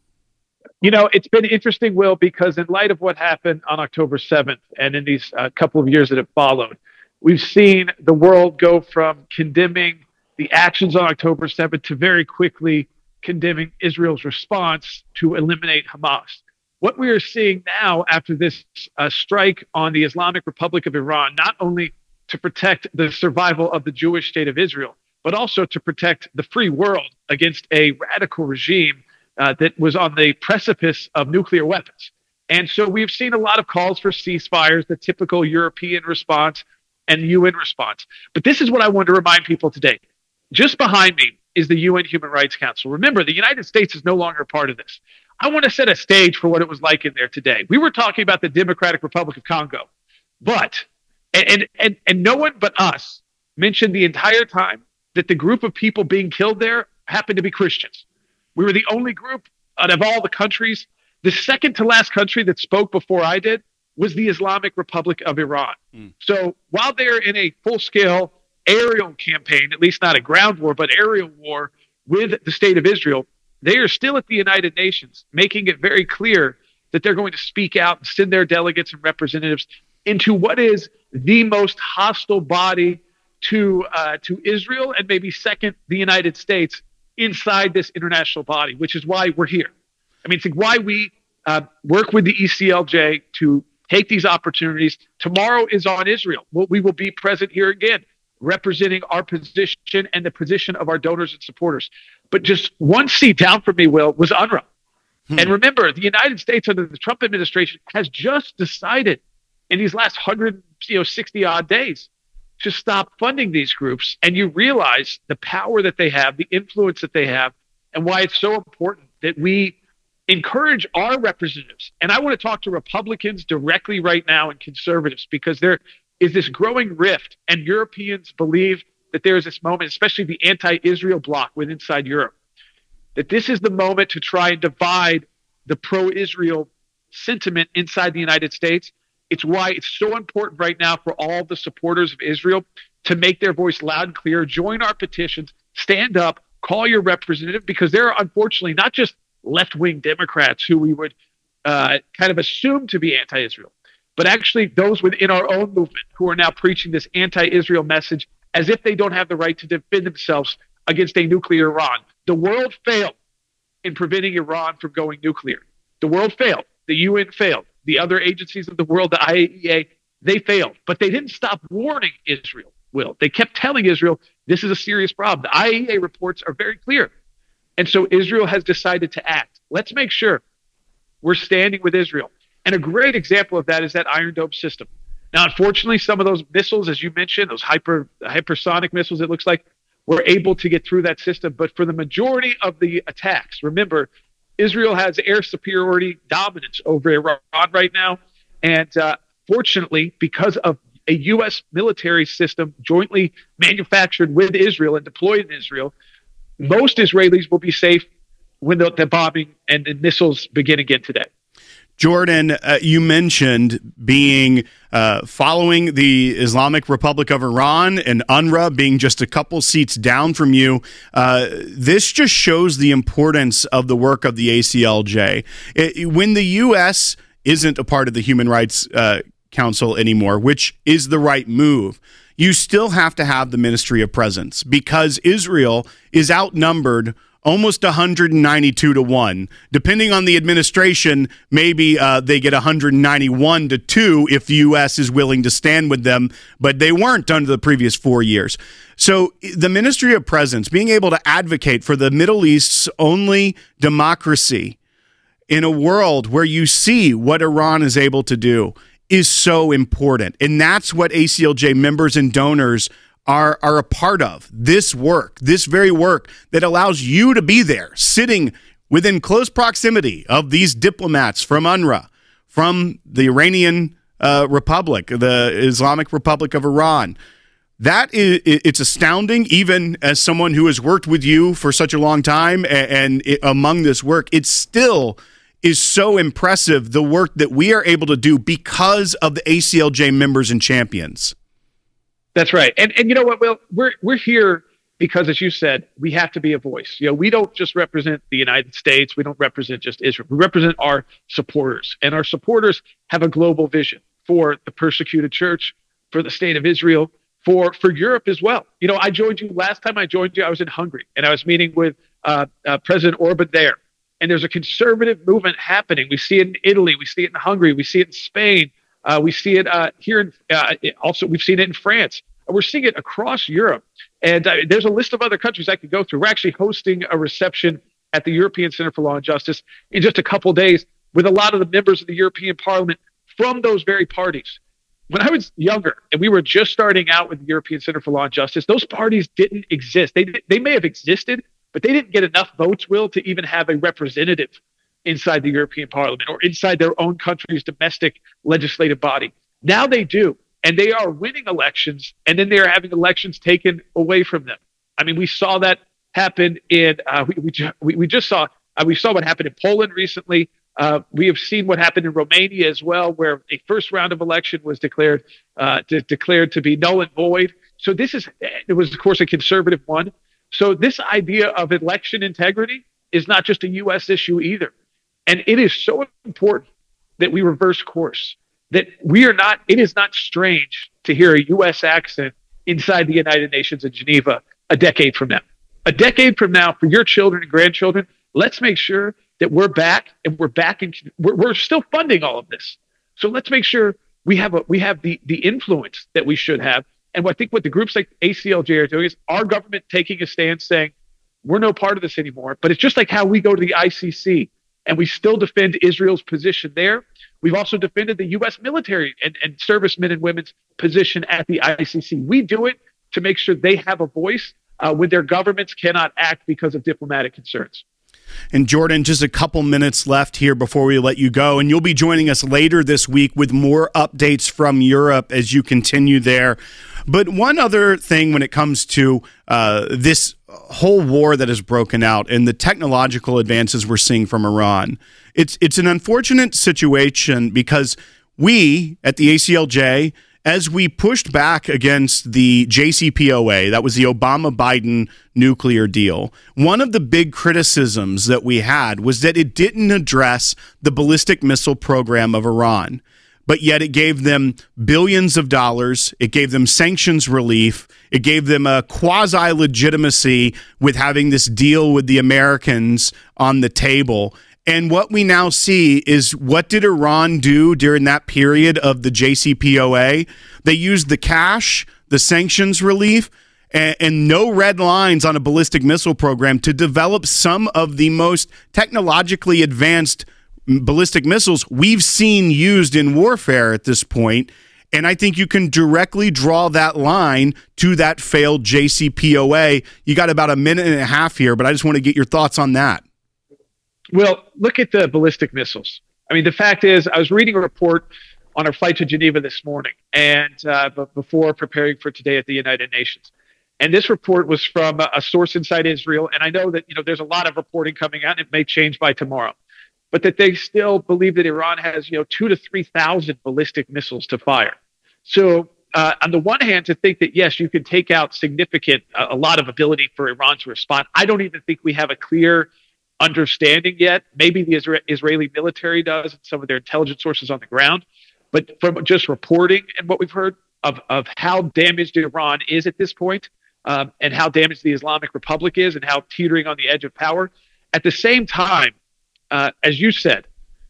You know, it's been interesting, Will, because in light of what happened on October 7th and in these couple of years that have followed, we've seen the world go from condemning the actions on October 7th to very quickly condemning Israel's response to eliminate Hamas. What we are seeing now after this strike on the Islamic Republic of Iran, not only to protect the survival of the Jewish state of Israel, but also to protect the free world against a radical regime that was on the precipice of nuclear weapons. And so we've seen a lot of calls for ceasefires, the typical European response and UN response. But this is what I want to remind people today. Just behind me is the UN Human Rights Council. Remember, the United States is no longer a part of this. I want to set a stage for what it was like in there today. We were talking about the Democratic Republic of Congo, but, and no one but us mentioned the entire time that the group of people being killed there happened to be Christians. We were the only group out of all the countries. The second to last country that spoke before I did was the Islamic Republic of Iran. So while they're in a full-scale aerial campaign, at least not a ground war, but aerial war with the state of Israel, they are still at the United Nations, making it very clear that they're going to speak out and send their delegates and representatives into what is the most hostile body to Israel, and maybe second, the United States, inside this international body, which is why we're here. I mean, it's why we work with the ECLJ to take these opportunities. Tomorrow is on Israel. We will be present here again, representing our position and the position of our donors and supporters. But just one seat down from me, Will, was UNRWA. And remember, the United States under the Trump administration has just decided in these last 160 odd days to stop funding these groups. And you realize the power that they have, the influence that they have, and why it's so important that we encourage our representatives. And I want to talk to Republicans directly right now and conservatives, because there is this growing rift, and Europeans believe that there is this moment, especially the anti-Israel bloc within inside Europe, that this is the moment to try and divide the pro-Israel sentiment inside the United States. It's why it's so important right now for all the supporters of Israel to make their voice loud and clear, join our petitions, stand up, call your representative, because there are unfortunately not just left-wing Democrats who we would kind of assume to be anti-Israel, but actually those within our own movement who are now preaching this anti-Israel message as if they don't have the right to defend themselves against a nuclear Iran. The world failed in preventing Iran from going nuclear. The world failed. The UN failed. The other agencies of the world, the IAEA, they failed. But they didn't stop warning Israel, Will. They kept telling Israel, this is a serious problem. The IAEA reports are very clear. And so Israel has decided to act. Let's make sure we're standing with Israel. And a great example of that is that Iron Dome system. Now, unfortunately, some of those missiles, as you mentioned, those hypersonic missiles, it looks like, were able to get through that system. But for the majority of the attacks, remember, Israel has air superiority dominance over Iran right now. And fortunately, because of a U.S. military system jointly manufactured with Israel and deployed in Israel, most Israelis will be safe when the bombing and the missiles begin again today. Jordan, you mentioned being following the Islamic Republic of Iran and UNRWA being just a couple seats down from you. This just shows the importance of the work of the ACLJ. When the U.S. isn't a part of the Human Rights Council anymore, which is the right move, you still have to have the Ministry of Presence because Israel is outnumbered almost 192 to 1. Depending on the administration, maybe they get 191 to 2 if the U.S. is willing to stand with them, but they weren't under the previous 4 years. So the Ministry of Presence, being able to advocate for the Middle East's only democracy in a world where you see what Iran is able to do, is so important. And that's what ACLJ members and donors are a part of, this work, this very work that allows you to be there, sitting within close proximity of these diplomats from UNRWA, from the Iranian Republic, the Islamic Republic of Iran. It's astounding, even as someone who has worked with you for such a long time, and among this work, it still is so impressive, the work that we are able to do because of the ACLJ members and champions. That's right. And you know what, Will? We're here because, as you said, we have to be a voice. You know, we don't just represent the United States. We don't represent just Israel. We represent our supporters. And our supporters have a global vision for the persecuted church, for the state of Israel, for Europe as well. You know, last time I joined you, I was in Hungary, and I was meeting with President Orban there. And there's a conservative movement happening. We see it in Italy. We see it in Hungary. We see it in Spain. We see it here. Also, we've seen it in France. We're seeing it across Europe. And there's a list of other countries I could go through. We're actually hosting a reception at the European Center for Law and Justice in just a couple days with a lot of the members of the European Parliament from those very parties. When I was younger and we were just starting out with the European Center for Law and Justice, those parties didn't exist. They may have existed, but they didn't get enough votes, Will, to even have a representative inside the European Parliament or inside their own country's domestic legislative body. Now they do, and they are winning elections, and then they are having elections taken away from them. I mean, we saw that happen in we saw what happened in Poland recently. We have seen what happened in Romania as well, where a first round of election was declared to be null and void. So it was, of course, a conservative one. So this idea of election integrity is not just a U.S. issue either. And it is so important that we reverse course, that it is not strange to hear a U.S. accent inside the United Nations in Geneva a decade from now. A decade from now, for your children and grandchildren, let's make sure that we're back, and we're still funding all of this. So let's make sure we have the influence that we should have. And I think what the groups like ACLJ are doing is our government taking a stand saying, we're no part of this anymore. But it's just like how we go to the ICC and we still defend Israel's position there. We've also defended the U.S. military and servicemen and women's position at the ICC. We do it to make sure they have a voice when their governments cannot act because of diplomatic concerns. And Jordan, just a couple minutes left here before we let you go. And you'll be joining us later this week with more updates from Europe as you continue there. But one other thing when it comes to this whole war that has broken out and the technological advances we're seeing from Iran, it's an unfortunate situation because we at the ACLJ, as we pushed back against the JCPOA, that was the Obama-Biden nuclear deal, one of the big criticisms that we had was that it didn't address the ballistic missile program of Iran, but yet it gave them billions of dollars, it gave them sanctions relief, it gave them a quasi-legitimacy with having this deal with the Americans on the table. And what we now see is, what did Iran do during that period of the JCPOA? They used the cash, the sanctions relief, and no red lines on a ballistic missile program to develop some of the most technologically advanced ballistic missiles we've seen used in warfare at this point. And I think you can directly draw that line to that failed JCPOA. You got about a minute and a half here, but I just want to get your thoughts on that. Well, look at the ballistic missiles. I mean, the fact is, I was reading a report on our flight to Geneva this morning, and before preparing for today at the United Nations. And this report was from a source inside Israel. And I know that, there's a lot of reporting coming out, and it may change by tomorrow, but that they still believe that Iran has, 2,000 to 3,000 ballistic missiles to fire. So on the one hand, to think that, yes, you can take out a lot of ability for Iran to respond. I don't even think we have a clear understanding yet. Maybe the Israeli military does, and some of their intelligence sources on the ground. But from just reporting and what we've heard of how damaged Iran is at this point, and how damaged the Islamic Republic is, and how teetering on the edge of power. At the same time, as you said,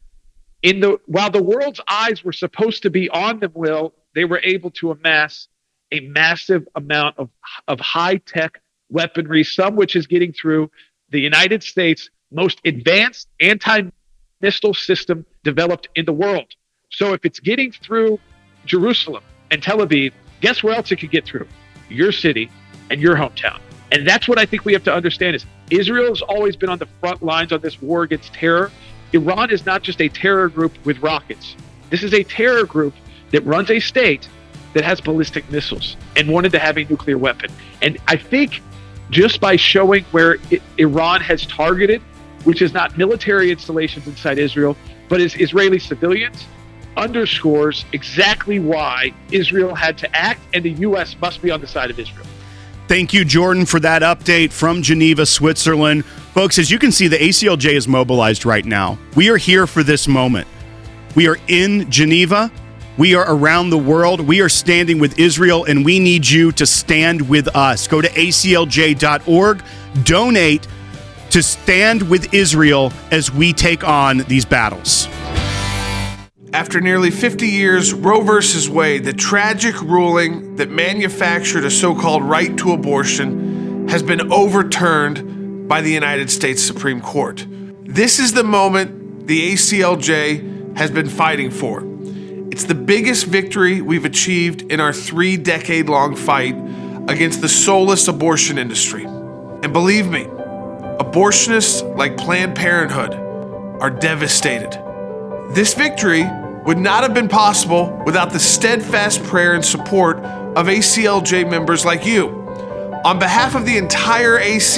while the world's eyes were supposed to be on them, they were able to amass a massive amount of high-tech weaponry, some which is getting through the United States' most advanced anti-missile system developed in the world. So if it's getting through Jerusalem and Tel Aviv, guess where else it could get through? Your city and your hometown. And that's what I think we have to understand is Israel has always been on the front lines on this war against terror. Iran is not just a terror group with rockets. This is a terror group that runs a state that has ballistic missiles and wanted to have a nuclear weapon. And I think just by showing where Iran has targeted, which is not military installations inside Israel, but is Israeli civilians, underscores exactly why Israel had to act, and the U.S. must be on the side of Israel. Thank you, Jordan, for that update from Geneva, Switzerland. Folks, as you can see, the ACLJ is mobilized right now. We are here for this moment. We are in Geneva. We are around the world. We are standing with Israel, and we need you to stand with us. Go to aclj.org, donate to stand with Israel as we take on these battles. After nearly 50 years, Roe v. Wade, the tragic ruling that manufactured a so-called right to abortion, has been overturned by the United States Supreme Court. This is the moment the ACLJ has been fighting for. It's the biggest victory we've achieved in our 3-decade-long fight against the soulless abortion industry. And believe me, abortionists like Planned Parenthood are devastated. This victory would not have been possible without the steadfast prayer and support of ACLJ members like you. On behalf of the entire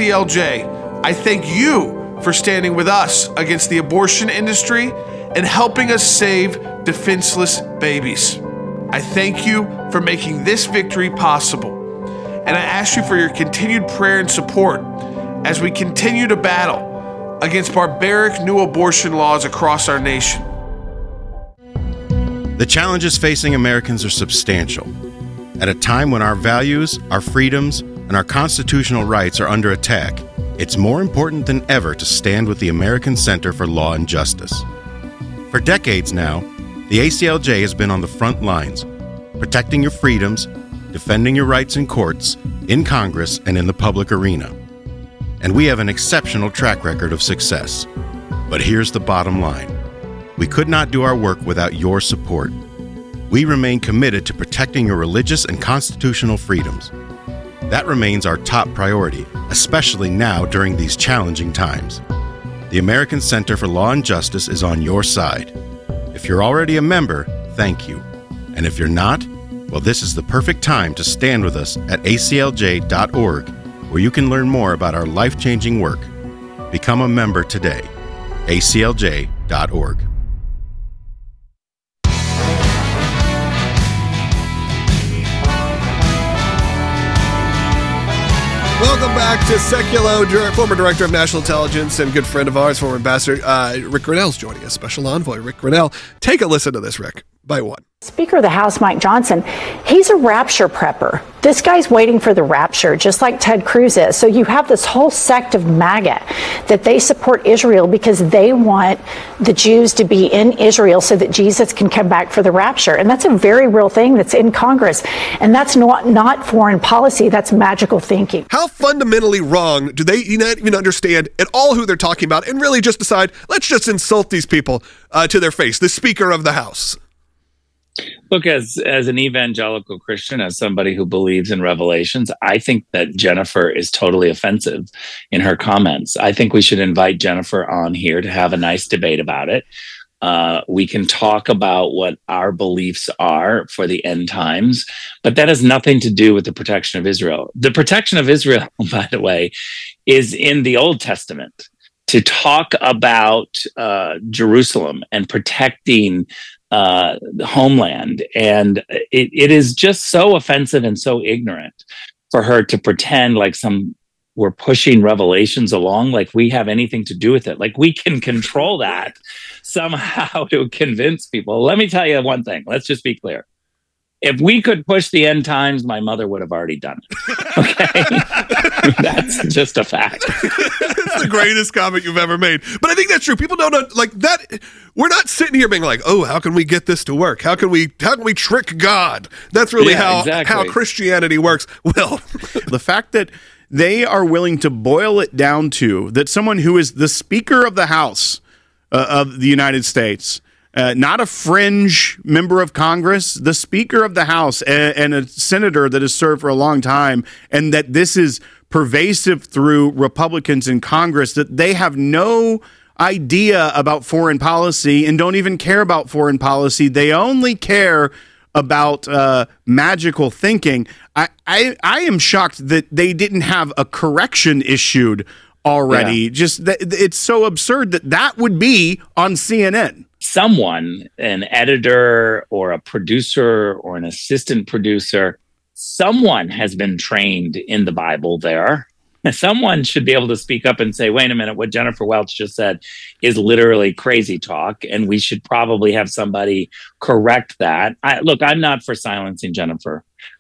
ACLJ, I thank you for standing with us against the abortion industry and helping us save defenseless babies. I thank you for making this victory possible. And I ask you for your continued prayer and support as we continue to battle against barbaric new abortion laws across our nation. The challenges facing Americans are substantial. At a time when our values, our freedoms, and our constitutional rights are under attack, it's more important than ever to stand with the American Center for Law and Justice. For decades now, the ACLJ has been on the front lines, protecting your freedoms, defending your rights in courts, in Congress, and in the public arena. And we have an exceptional track record of success. But here's the bottom line. We could not do our work without your support. We remain committed to protecting your religious and constitutional freedoms. That remains our top priority, especially now during these challenging times. The American Center for Law and Justice is on your side. If you're already a member, thank you. And if you're not, well, this is the perfect time to stand with us at aclj.org, where you can learn more about our life-changing work. Become a member today. aclj.org. Welcome back to Seculo. Former Director of National Intelligence and good friend of ours, former Ambassador Rick Grenell's joining us. Special Envoy Rick Grenell. Take a listen to this, Rick. By one. Speaker of the House, Mike Johnson, he's a rapture prepper. This guy's waiting for the rapture, just like Ted Cruz is. So you have this whole sect of MAGA that they support Israel because they want the Jews to be in Israel so that Jesus can come back for the rapture. And that's a very real thing that's in Congress. And that's not foreign policy. That's magical thinking. How fundamentally wrong do they not even understand at all who they're talking about and really just decide, let's just insult these people to their face, the Speaker of the House? Look, as an evangelical Christian, as somebody who believes in revelations, I think that Jennifer is totally offensive in her comments. I think we should invite Jennifer on here to have a nice debate about it. We can talk about what our beliefs are for the end times, but that has nothing to do with the protection of Israel. The protection of Israel, by the way, is in the Old Testament. To talk about Jerusalem and protecting the homeland. And it is just so offensive and so ignorant for her to pretend like we're pushing revelations along, like we have anything to do with it. Like we can control that somehow to convince people. Let me tell you one thing. Let's just be clear. If we could push the end times, my mother would have already done it. Okay? That's just a fact. It's the greatest comment you've ever made. But I think that's true. People don't know, like that. We're not sitting here being like, oh, how can we get this to work? How can we trick God? That's really how Christianity works. Well, the fact that they are willing to boil it down to that someone who is the Speaker of the House of the United States, not a fringe member of Congress, the Speaker of the House and a senator that has served for a long time, and that this is pervasive through Republicans in Congress, that they have no idea about foreign policy and don't even care about foreign policy. They only care about magical thinking. I am shocked that they didn't have a correction issued already. Yeah. Just it's so absurd that would be on CNN. Someone, an editor or a producer or an assistant producer, someone has been trained in the Bible there. Someone should be able to speak up and say, wait a minute, what Jennifer Welch just said is literally crazy talk, and we should probably have somebody correct that. Look, I'm not for silencing Jennifer.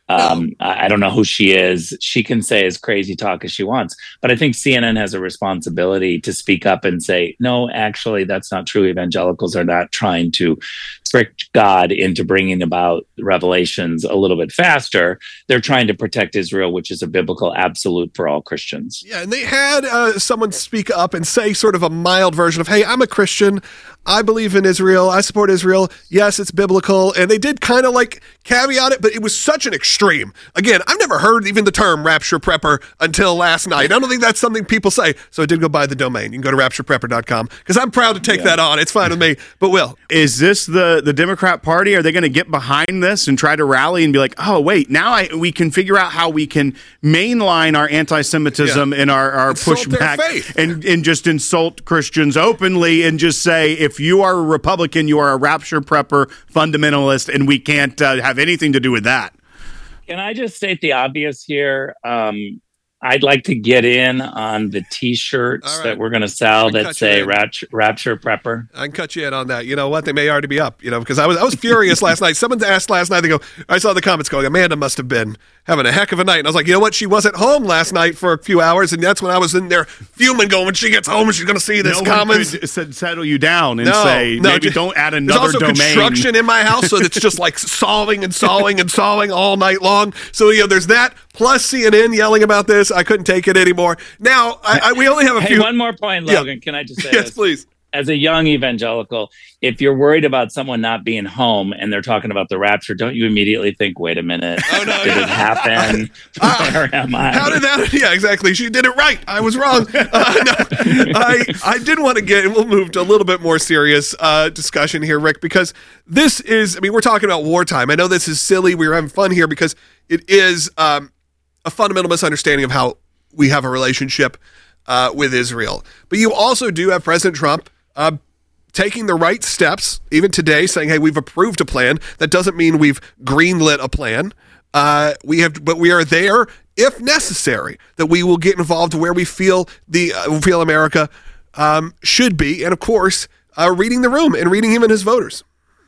I don't know who she is. She can say as crazy talk as she wants. But I think CNN has a responsibility to speak up and say, no, actually, that's not true. Evangelicals are not trying to trick God into bringing about revelations a little bit faster. They're trying to protect Israel, which is a biblical absolute for all Christians. Yeah, and they had someone speak up and say sort of a mild version of, hey, I'm a Christian. I believe in Israel. I support Israel. Yes, it's biblical. And they did kind of like caveat it, but it was such an extreme. Again, I've never heard even the term rapture prepper until last night. I don't think that's something people say. So I did go buy the domain. You can go to raptureprepper.com because I'm proud to take that on. It's fine with me. But Will, is this the Democrat Party? Are they going to get behind this and try to rally and be like, oh, wait, now we can figure out how we can mainline our anti-Semitism and our pushback and just insult Christians openly and just say, if you are a Republican, you are a rapture prepper fundamentalist, and we can't have anything to do with that. Can I just state the obvious here? I'd like to get in on the T-shirts that we're going to sell that say Rapture Prepper. I can cut you in on that. You know what? They may already be up, because I was furious last night. Someone asked last night, they go, I saw the comments going, Amanda must have been having a heck of a night. And I was like, you know what? She wasn't home last night for a few hours, and that's when I was in there fuming going, when she gets home, she's going to see this comments. Settle you down and say, maybe don't add another domain. There's also construction in my house, so it's just like sawing and sawing and sawing all night long. So, there's that, plus CNN yelling about this. I couldn't take it anymore. Now, we only have a few. One more point, Logan. Can I just say yes, please. As a young evangelical, if you're worried about someone not being home and they're talking about the rapture, don't you immediately think, wait a minute, did it happen? Where am I? How did that? Yeah, exactly. She did it right. I was wrong. I did want to we'll move to a little bit more serious discussion here, Rick, because this is, we're talking about wartime. I know this is silly. We're having fun here because it is a fundamental misunderstanding of how we have a relationship with Israel. But you also do have President Trump taking the right steps, even today, saying, hey, we've approved a plan. That doesn't mean we've greenlit a plan. But we are there, if necessary, that we will get involved where we feel America should be. And of course, reading the room and reading him and his voters.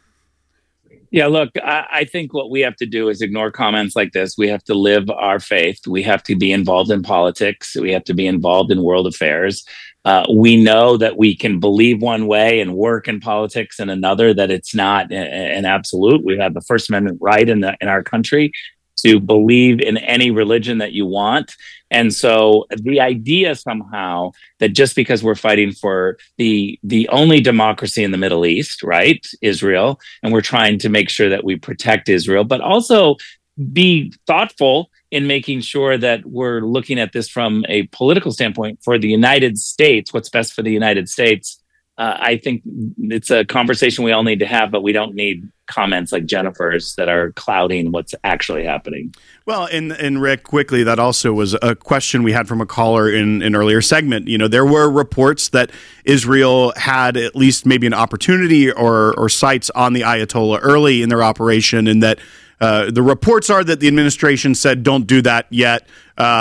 Yeah, look, I think what we have to do is ignore comments like this. We have to live our faith. We have to be involved in politics. We have to be involved in world affairs. We know that we can believe one way and work in politics in another, that it's not an absolute. We have the First Amendment right in our country to believe in any religion that you want. And so the idea somehow that just because we're fighting for the only democracy in the Middle East, right, Israel, and we're trying to make sure that we protect Israel, but also be thoughtful in making sure that we're looking at this from a political standpoint for the United States, what's best for the United States. I think it's a conversation we all need to have, but we don't need comments like Jennifer's that are clouding what's actually happening. Well, and Rick, quickly, that also was a question we had from a caller in an earlier segment. You know, there were reports that Israel had at least maybe an opportunity or sights on the Ayatollah early in their operation, and that the reports are that the administration said, don't do that yet.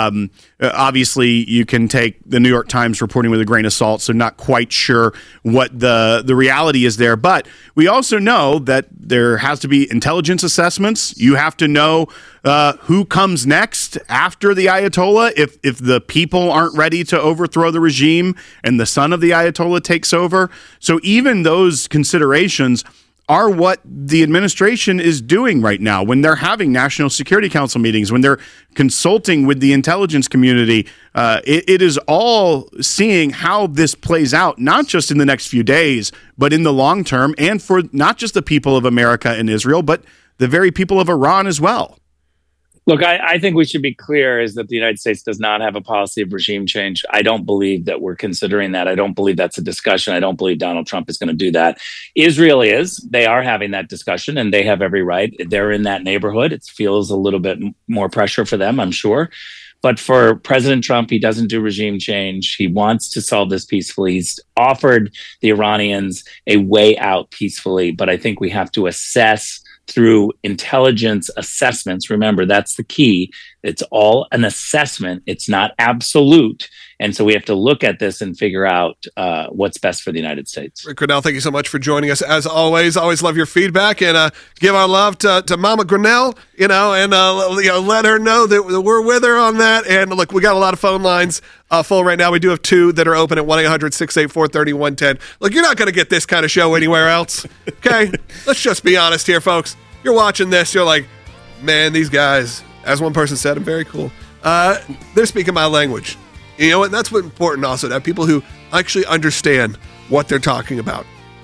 Obviously, you can take the New York Times reporting with a grain of salt, so not quite sure what the reality is there. But we also know that there has to be intelligence assessments. You have to know who comes next after the Ayatollah. If the people aren't ready to overthrow the regime and the son of the Ayatollah takes over. So even those considerations are what the administration is doing right now when they're having National Security Council meetings, when they're consulting with the intelligence community. It is all seeing how this plays out, not just in the next few days, but in the long term, and for not just the people of America and Israel, but the very people of Iran as well. Look, I think we should be clear is that the United States does not have a policy of regime change. I don't believe that we're considering that. I don't believe that's a discussion. I don't believe Donald Trump is going to do that. Israel is. They are having that discussion, and they have every right. They're in that neighborhood. It feels a little bit more pressure for them, I'm sure. But for President Trump, he doesn't do regime change. He wants to solve this peacefully. He's offered the Iranians a way out peacefully. But I think we have to assess through intelligence assessments. Remember, that's the key. It's all an assessment. It's not absolute. And so we have to look at this and figure out what's best for the United States. Rick Grenell, thank you so much for joining us. As always love your feedback, and give our love to Mama Grenell, and let her know that we're with her on that. And look, we got a lot of phone lines full right now. We do have two that are open at 1-800-684-3110. Look, you're not going to get this kind of show anywhere else. Okay? Let's just be honest here, folks. You're watching this, you're like, man, these guys, as one person said, I'm very cool. They're speaking my language. You know what? That's what's important also, to have people who actually understand what they're talking about.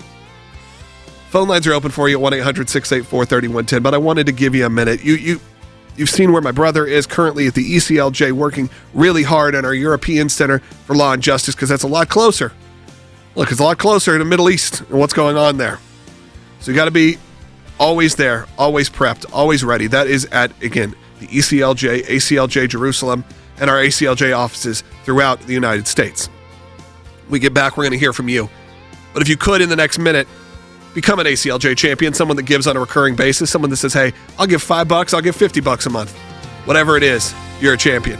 Phone lines are open for you at 1-800-684-3110, but I wanted to give you a minute. You've seen where my brother is currently at the ECLJ, working really hard on our European Center for Law and Justice, because that's a lot closer. Look, it's a lot closer to the Middle East and what's going on there. So you got to be always there, always prepped, always ready. That is at, again, the ECLJ, ACLJ Jerusalem, and our ACLJ offices throughout the United States. When we get back, we're going to hear from you. But if you could, in the next minute, become an ACLJ champion, someone that gives on a recurring basis, someone that says, hey, I'll give $5, I'll give $50 a month. Whatever it is, you're a champion.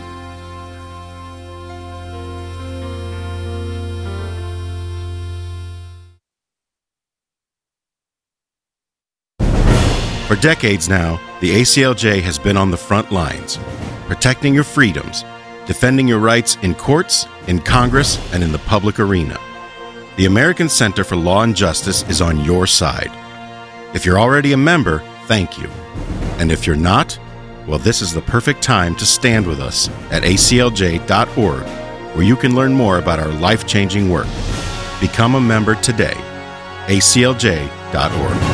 For decades now, the ACLJ has been on the front lines, protecting your freedoms, defending your rights in courts, in Congress, and in the public arena. The American Center for Law and Justice is on your side. If you're already a member, thank you. And if you're not, well, this is the perfect time to stand with us at aclj.org, where you can learn more about our life-changing work. Become a member today. aclj.org.